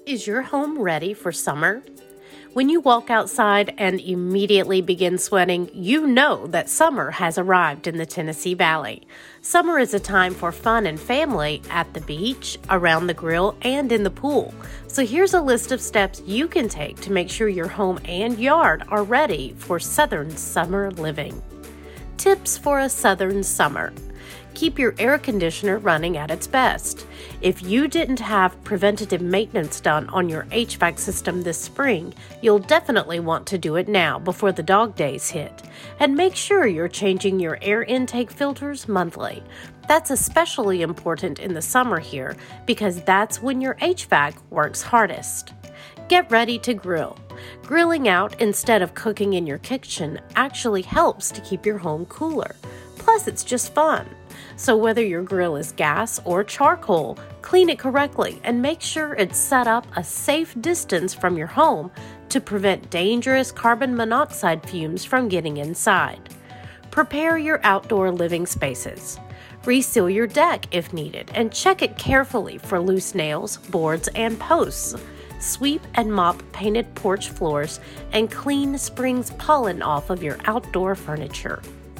Is your home ready for summer? When you walk outside and immediately begin sweating, you know that summer has arrived in the Tennessee Valley. Summer is a time for fun and family at the beach, around the grill, and in the pool. So here's a list of steps you can take to make sure your home and yard are ready for southern summer living. Tips for a southern summer. Keep your air conditioner running at its best. If you didn't have preventative maintenance done on your HVAC system this spring, you'll definitely want to do it now before the dog days hit. And make sure you're changing your air intake filters monthly. That's especially important in the summer here because that's when your HVAC works hardest. Get ready to grill. Grilling out instead of cooking in your kitchen actually helps to keep your home cooler. Plus, it's just fun. So whether your grill is gas or charcoal, clean it correctly and make sure it's set up a safe distance from your home to prevent dangerous carbon monoxide fumes from getting inside. Prepare your outdoor living spaces. Reseal your deck if needed and check it carefully for loose nails, boards, and posts. Sweep and mop painted porch floors and clean spring's pollen off of your outdoor furniture.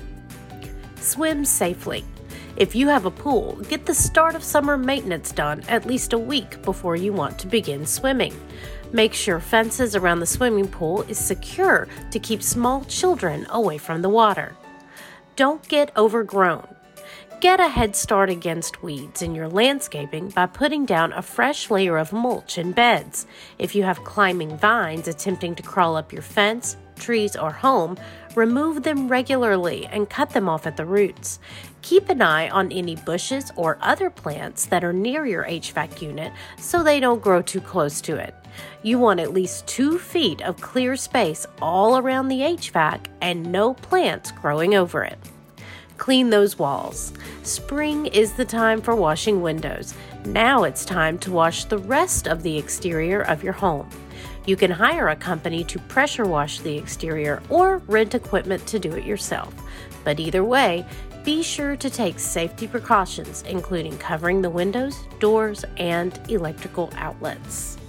Swim safely. If you have a pool, get the start of summer maintenance done at least a week before you want to begin swimming. Make sure fences around the swimming pool is secure to keep small children away from the water. Don't get overgrown. Get a head start against weeds in your landscaping by putting down a fresh layer of mulch in beds. If you have climbing vines attempting to crawl up your fence, trees, or home, remove them regularly and cut them off at the roots. Keep an eye on any bushes or other plants that are near your HVAC unit so they don't grow too close to it. You want at least 2 feet of clear space all around the HVAC and no plants growing over it. Clean those walls. Spring is the time for washing windows. Now it's time to wash the rest of the exterior of your home. You can hire a company to pressure wash the exterior or rent equipment to do it yourself. But either way, be sure to take safety precautions, including covering the windows, doors, and electrical outlets.